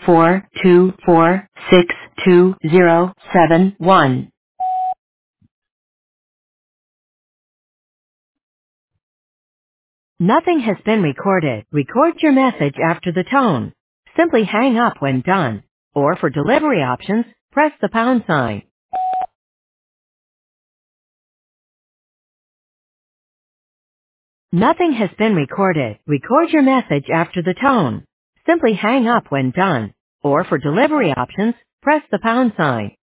4246207. Nothing has been recorded. Record your message after the tone. Simply hang up when done. Or for delivery options, press the pound sign. Nothing has been recorded. Record your message after the tone. Simply hang up when done. Or for delivery options, press the pound sign.